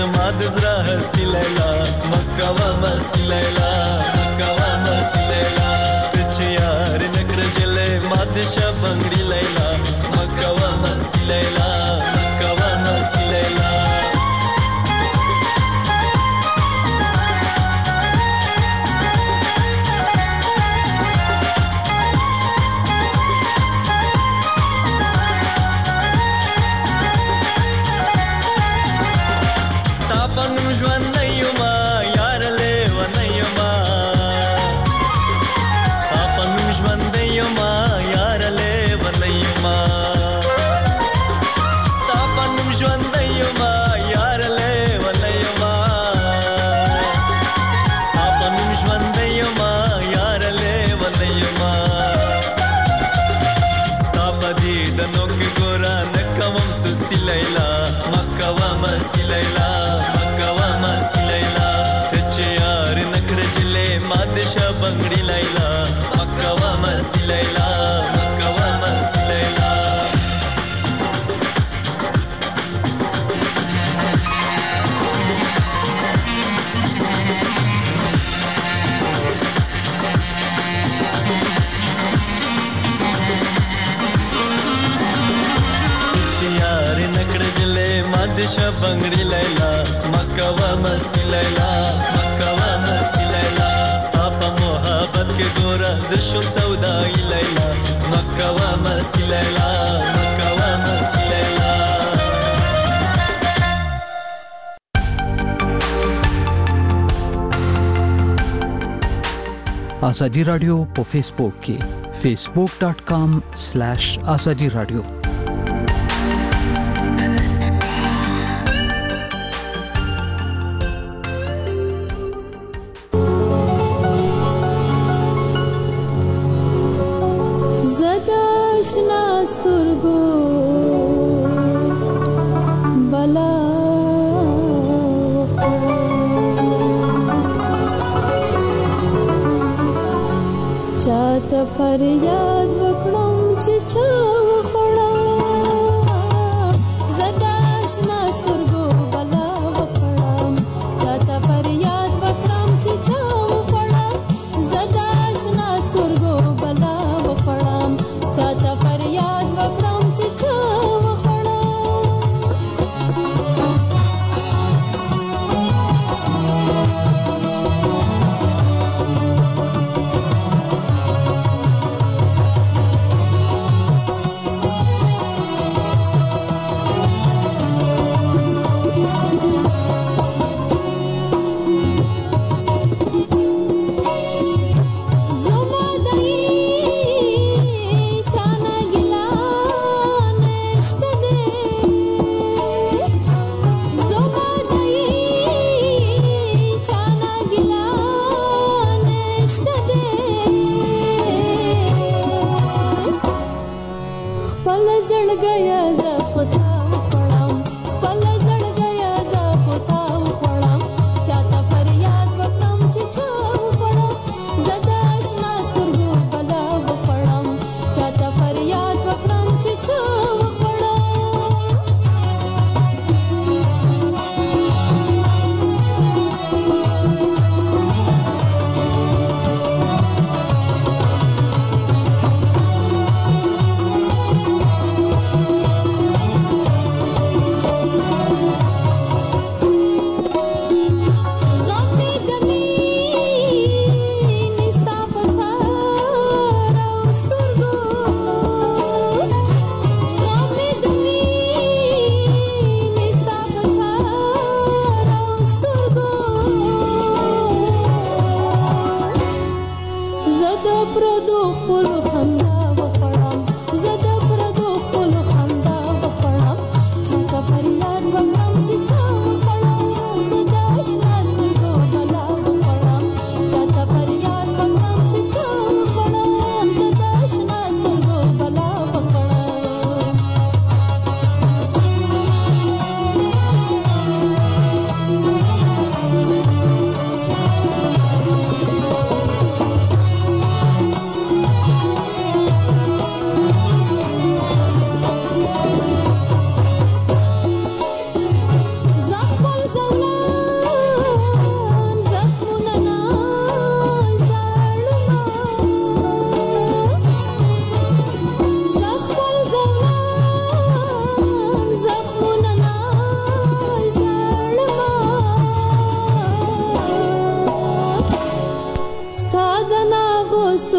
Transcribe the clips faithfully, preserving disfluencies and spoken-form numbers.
ماد زرا هستی لیلا مکه و مستی لیلا مکه و مستی لیلا تچ یار نکر جله ماد شبنگری لیلا مکه و مستی لیلا مکه و مستی لیلا बंगड़ी लैला मक्का व मस्ती लैला मक्का व मस्ती लैला स्ताप मोहब्बत के गोरा ज़शुम सौदाई लैला मक्का व मस्ती लैला मक्का व मस्ती लैला Azadi radio په فیسبوک کې facebook dot com slash azadi radio फरियाद वकड़म چې چا وخړا زداش ناسترګو بلا وکړم چاته فریاد وکړم چې چا وخړا زداش ناسترګو بلا وکړم چاته فریاد وکړم چې چا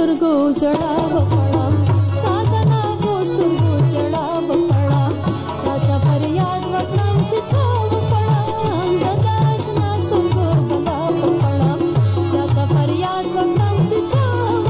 سترګو جړا وکړم ساتنا کو سترګو جړا وکړم چاته فریاد وکړم چې چا وکړم زدا آشنا سترګو بلا وکړم چاته فریاد وکړم چې چا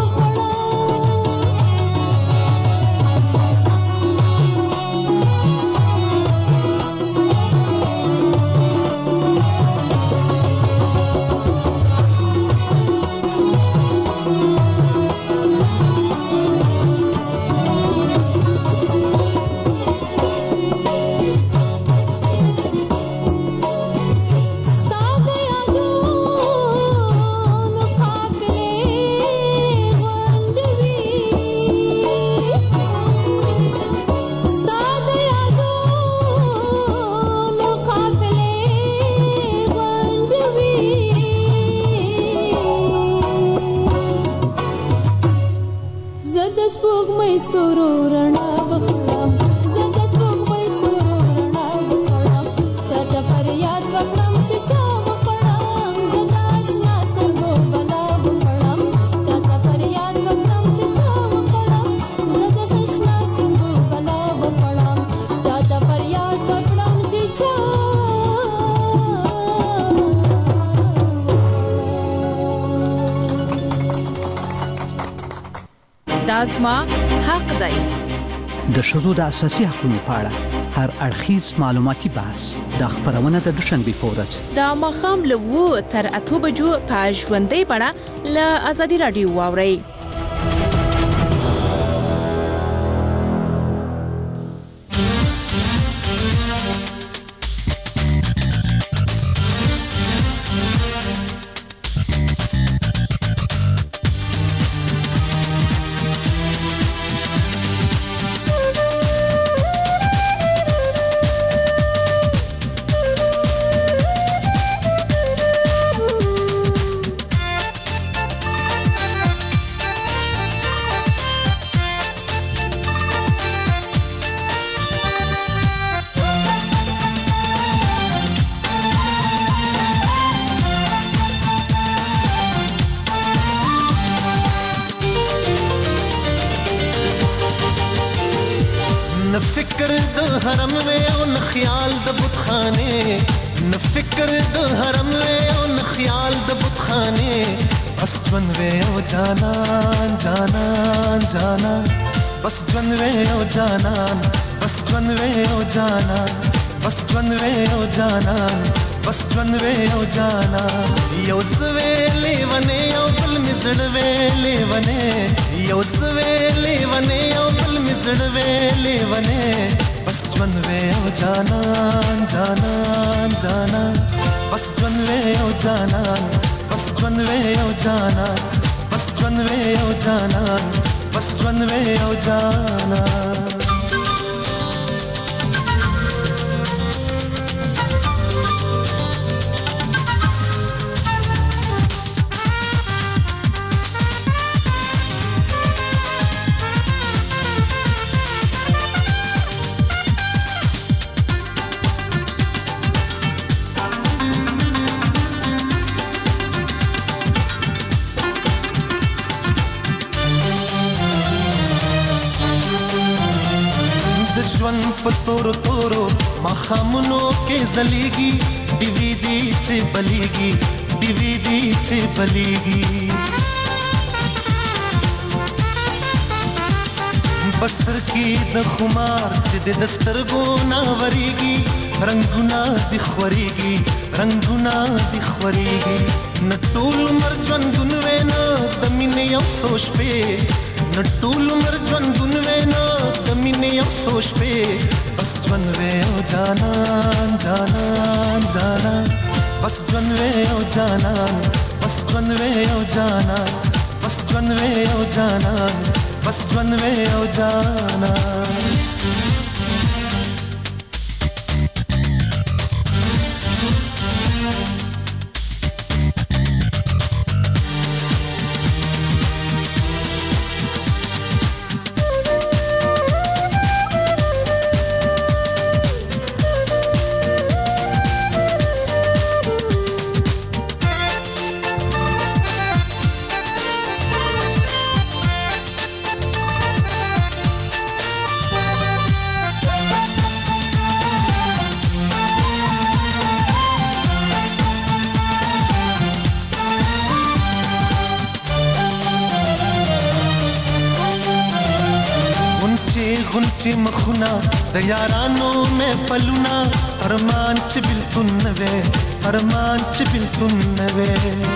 سپوږمۍ ستورو رڼا وکړم زه د سپوږمۍ ستورو رڼا وکړم چاته فریاد وکړم چې چا وکړم زه د آشنا سترګو بلا وکړم چاته فریاد وکړم چې چا وکړم زه د آشنا سترګو بلا وکړم چاته فریاد وکړم چې چا دازما حق دی د ښځو د اساسي حقوقو په اړه هر اړخیز معلوماتي بحث د خبرونه د دوشنبه په ورځ د ماښام له اوو تر اتو بجو په ژوندۍ بڼه له ازادي رادیو واورئ. न फिक्र द हरम में ओ न ख्याल द बुतखाने न फिक्र द हरम में ओ न ख्याल द बुतखाने बस जन वे ओ जाना जाना जाना बस जन वे ओ जाना बस जन वे ओ जाना बस जन वे ओ जाना बस जन वे ओ जाना यो सवेले वने ओ बल मिसड़ वेले वने यो सवेले वने ओ बल मिसड़ वेले वने बस जन वे ओ जाना जाना जाना बस जन वे ओ जाना बस जन वे ओ जाना बस जन वे ओ जाना बस जन वे ओ जाना ژوند په تورو تورو مخامونو کې زلیږي ډي وي ډي چې بلیږي ډي وي ډي چې بلیږي بسر کې د خمار چې د دسترګو نا وریږي رنگونه د خوريږي رنگونه د خوريږي نټول مر ژوندون وینا د مینې افسوس په نټول مر ژوندون وینا د مینې افسوس په بس ژوند وې او جانا جانا جانا بس ژوند وې او جانا بس ژوند وې او جانا بس ژوند وې او جانا بس ژوند وې او جانا غونچې مخونه د یارانو محفلونه ارمان چې بلکل نه وې ارمان چې بلکل نه وې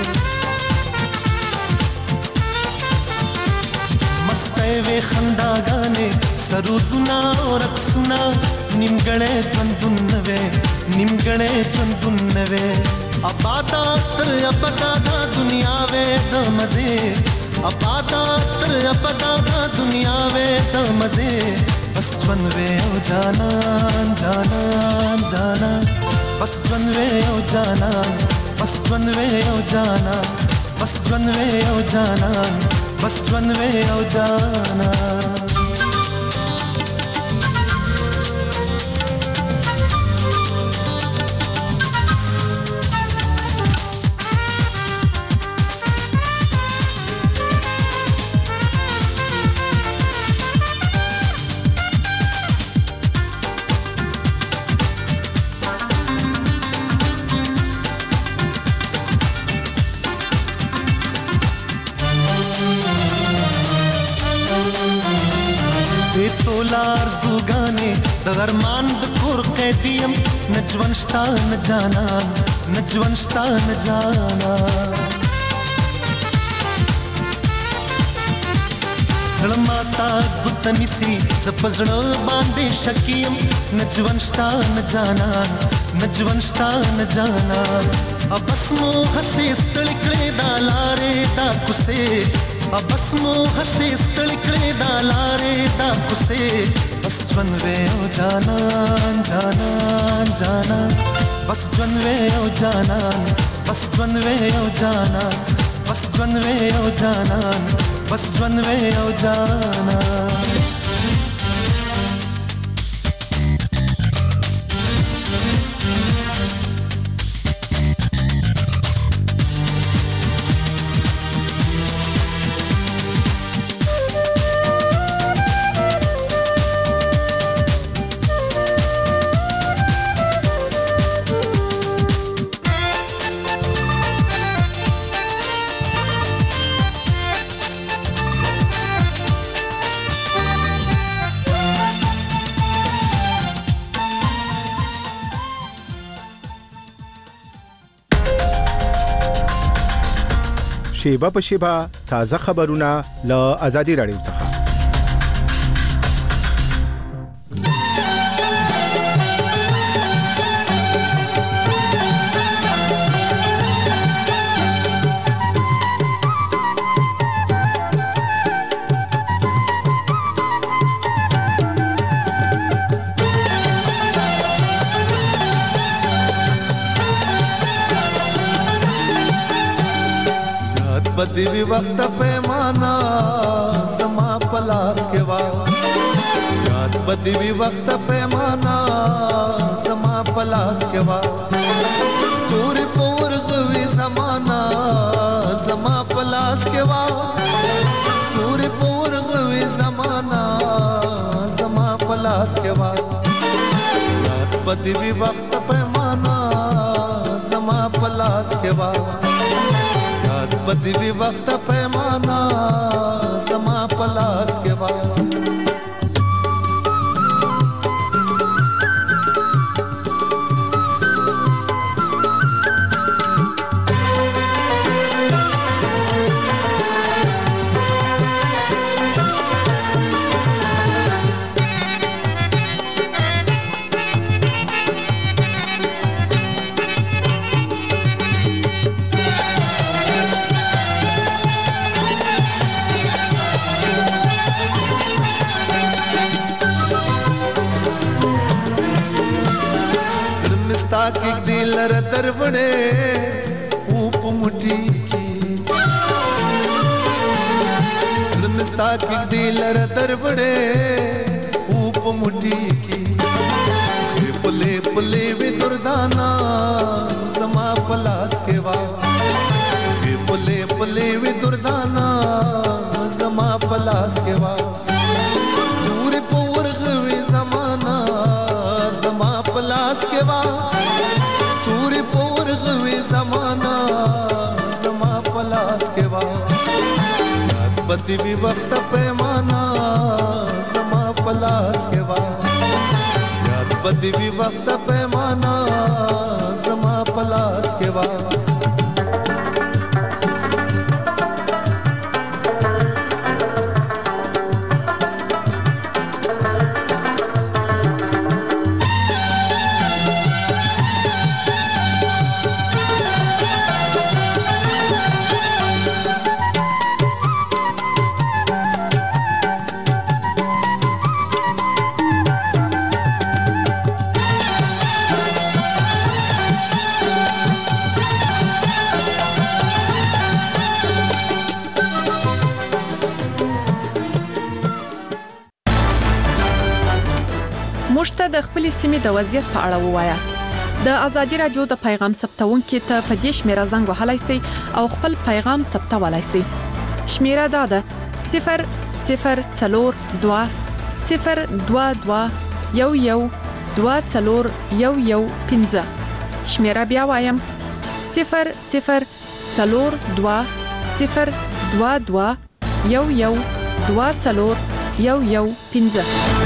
مستی وې خنداګانې سرودونه او رقصونه نیمګړی ژوندون نه وې نیمګړی ژوندون نه وې آبادا تر ابدا دا دنیا وې د مزې آبادا تر ابدا دا دنیا وې د مزې بس ژوند وې او جانان جانان جانان بس ژوند وې او جانان بس ژوند وې او جانان بس ژوند وې او جانان بس ژوند وې او جانان تولار زوګانې د ارمان د کور قیدیم نجوان شتا نه جانان نجوان شتا نه جانان زړه ماتا ګوت نیسي زه په زړه باندې شکیم نجوان شتا نه جانان نجوان شتا نه جانان بس مو هسې ستړي کړې دا لارې دا کوڅې بس مو هسې ستړي کړې دا لارې دا کوڅې بس ژوند وې او جانان جانان جانان بس ژوند وې او جانان بس ژوند وې او جانان بس ژوند وې او جانان بس ژوند وې او جانان شیبه په شیبه تازه خبرونه له آزادي رادیو څخه بدوی وقت پیمانا سما پلاس کے وا یاد بدوی وقت پیمانا سما پلاس کے وا ستوري پور غوي زمانہ سما پلاس کے وا ستوري پور غوي زمانہ سما پلاس کے وا یاد بدوی وقت پیمانا سما پلاس کے وا بدوی وقت پیمانا سما پلاس کے بعد एक दिल दरवड़े ऊप मुठी की श्रमस्ता की दिल दरवड़े ऊप मुठी की पले पले वे दुर्दाना समा पलास के वा पले पले वे दुर्दाना समा पलास के वा स्तूरे पोर गवे जमाना समा पलास के वा स्तूरे पोर गवे जमाना समा पलास के वा बदी भी वक्त पैमाना समा پلاس کې وا یاد بدی وی وخت پیمانا زما پلاس کې وا موږ ته د خپل سیمې د وضعیت په اړه ووایاست د ازادي رادیو د پیغام ثبتونکو ته په دې شمیره زنګ وهلای شئ او خپل پیغام ثبتولای شئ شمیره دا ده صفر صفر څلور دوه صفر دوه دوه یو یو دوه څلور یو یو پنځه شمیره بیا وایم صفر صفر څلور دوه صفر دوه دوه یو یو دوه څلور یو یو پنځه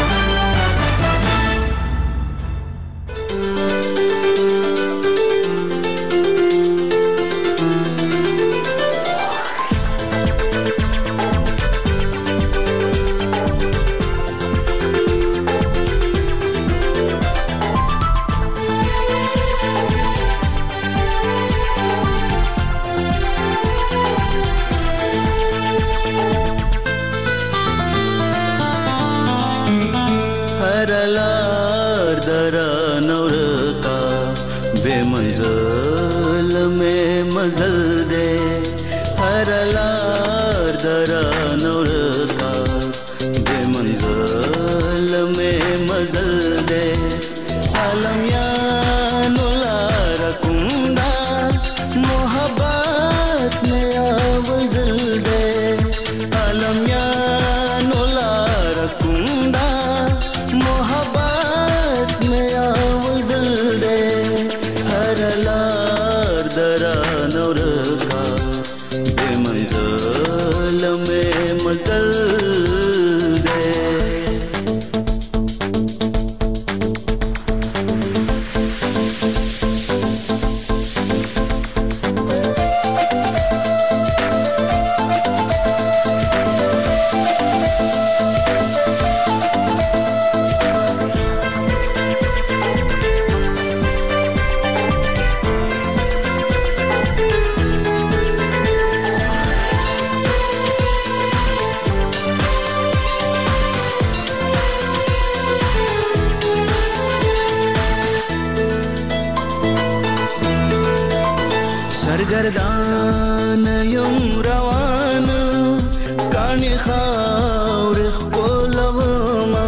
سرگردان یم روان کانی خاور خپلوما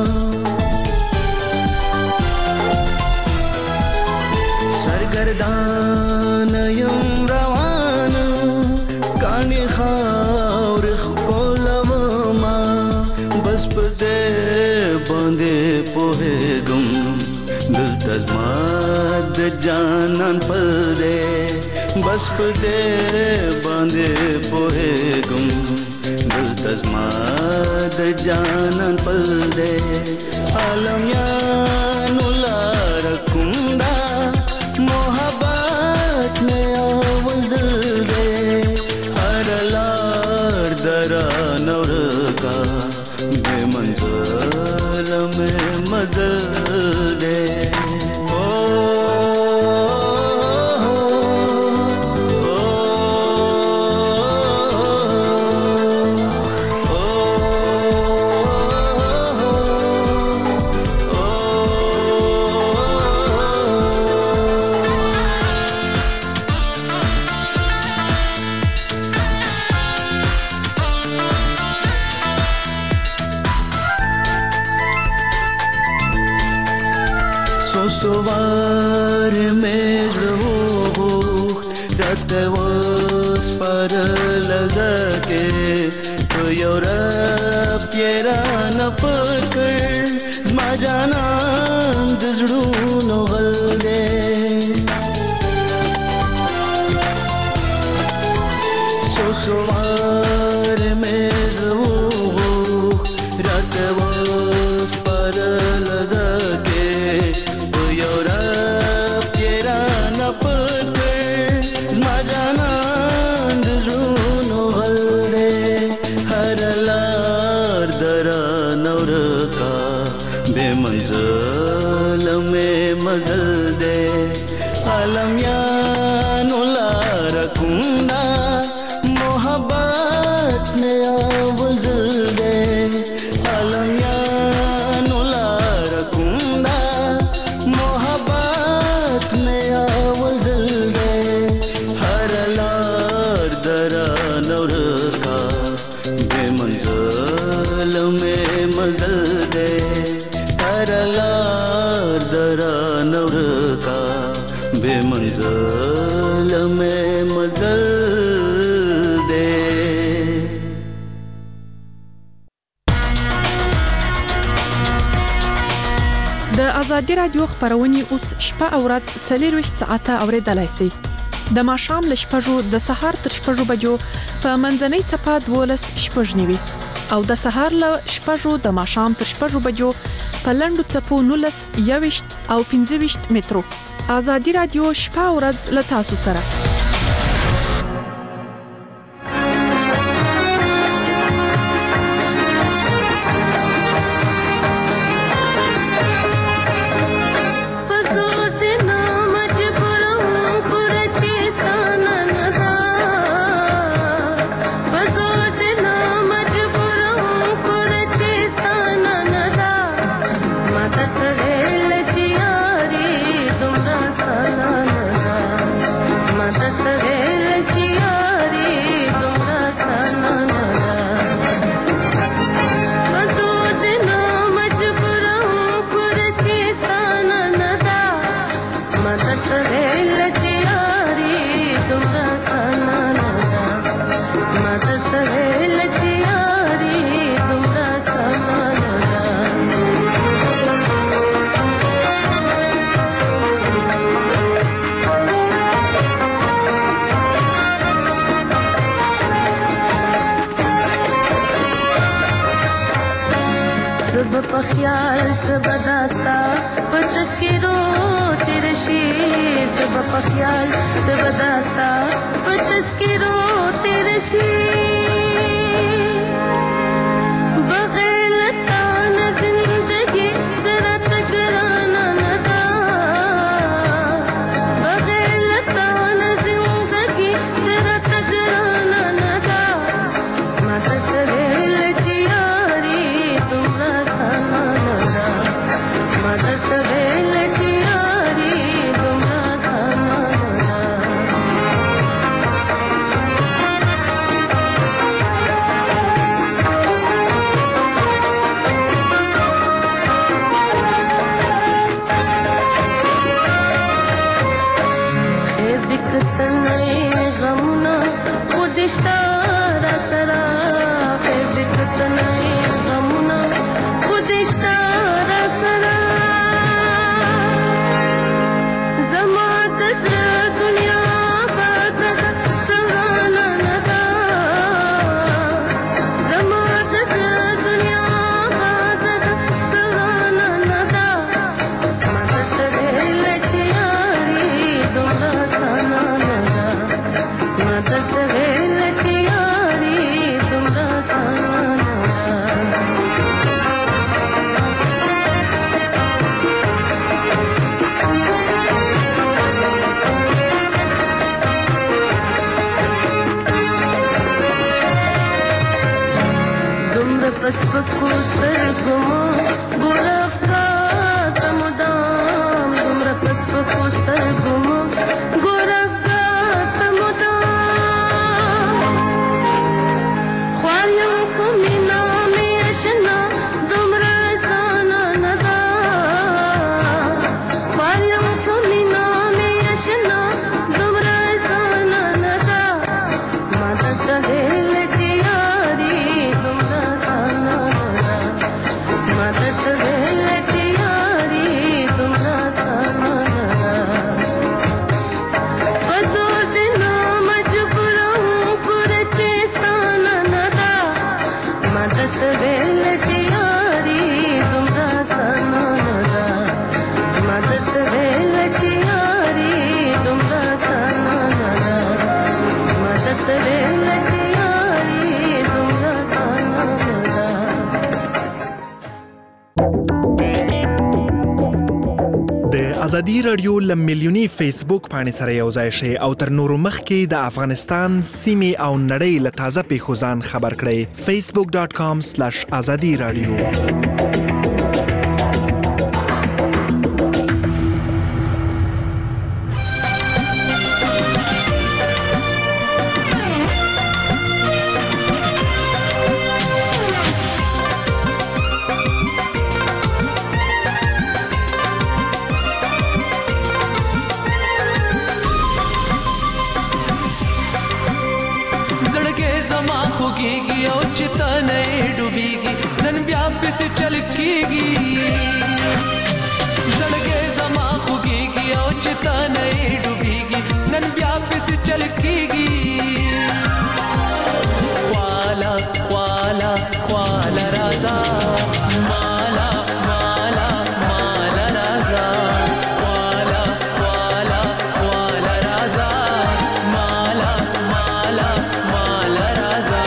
سرگردان یم روان کانی خاور خپلوما بس پدې باندې پوهېږم دلته زما د جانان پدې بس پدې باندې پوهېږم دلته زما د جانان پدې عالم یانو لار کوم دا محبت مې وزل دې هر لار دران ورکا بې منزل مې مزل دې سوار میں روح رات وس پر لگا کے تو یورپ تیرا نہ پکڑ ما جانا دزڑو غل دے سو سوار میں روح رات وس لمه مزل دے. د ازادي رادیو خبرونه اوس شپه او ورځ څلور ساعته اوریدلای شئ. د ماښام ل شپږو د سهار تر شپږو بجو په منځنۍ چپه دولس شپږ نیوي او د سهار ل شپږو د ماښام تر شپږو بجو په لندو چپو نولس یويشت او پنځه ویشت مترو. ازادي رادیو شپه او ورځ ل تاسو سره. خیال سبداستا پچسکرو تیرشی سب خیال سبداستا پچسکرو تیرشی بغیر تان زندگی ذرا تکرانا ندا بغیر تان زندگی ذرا تکرانا ندا مدد ریل چیاری تمرا مدد ویل چیاری تمرا سانا خیر دکت نئی غمنا خودشتا را سرا خیر دکت نئی غمنا خودشتا را سرا بس پکوستر گما گرفتا تمدام دمرا بس پکوستر گما گرفتا تمدام خواهیم کمی نامی اشنا دمرا سانا ندا خواهیم کمی نامی اشنا دمرا سانا ندا مدد دل چیاری دمرا مدد ویل چیاری تمرا سانا بزور دینا مجبورم پر چیستانا ندا مدد ویل چیاری تمرا سانا ندا مدد ویل چیاری تمرا سانا ندا مدد ویل چیاری تمرا سانا ندا. د ازادي رادیو ل ملیونی فیسبوک باندې سره یو ځای شي او تر نورو مخکې د افغانستان سیمې او نړۍ له تازه پیښو ځان خبر کړئ. facebook dot com slash azadi radio. خوږيږي او چې تنه ډوبيږي نن بیا پسې چل کیږي زړګي زما خوږيږي او چې تنه ډوبيږي نن بیا پسې چل کیږي خوالا خوالا خوالا رازا مالا مالا مالا رازا خوالا خوالا خوالا رازا مالا مالا مالا رازا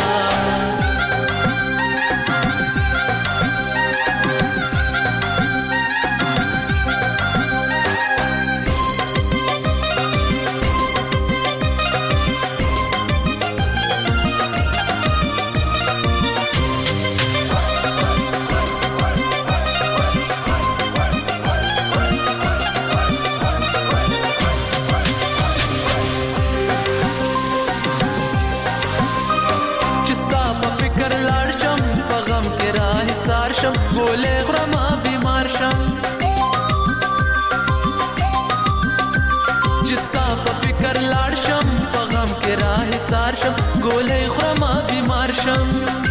ګولې خورم بیمار شم چې ستا په فکر لاړ شم په غم کې راحصار شم ګولې خورم بیمار شم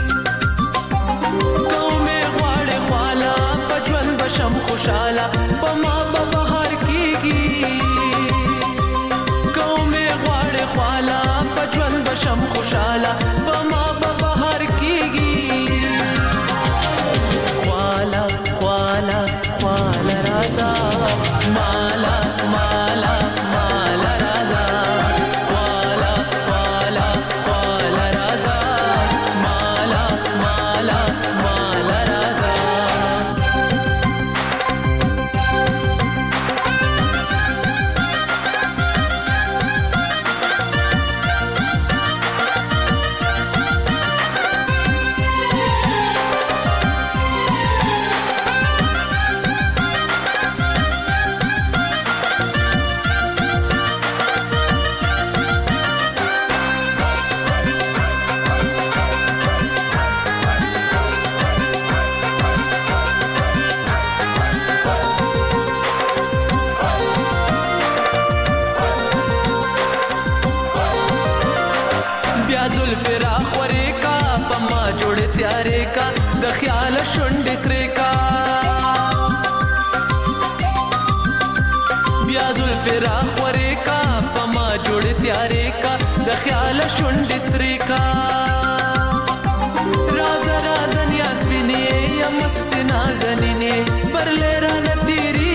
کومې غواړې خواله په ژوند به شم خوشحاله په ما به بهار کېږي کومې غواړې خواله په ژوند به شم خوشحاله په ما به بهار کېږي خوالا خوالا رازا مالا مالا مالا رازا خوالا خوالا خوالا رازا مالا مالا مالا رازا د خیال شونډې سرې کا بیا زلفې راخورې کا په ما جوړې تیارې کا د خیال شونډې سرې کا راز راز نیاز وینې یا مست نازنینې سپرلې رانه تیرې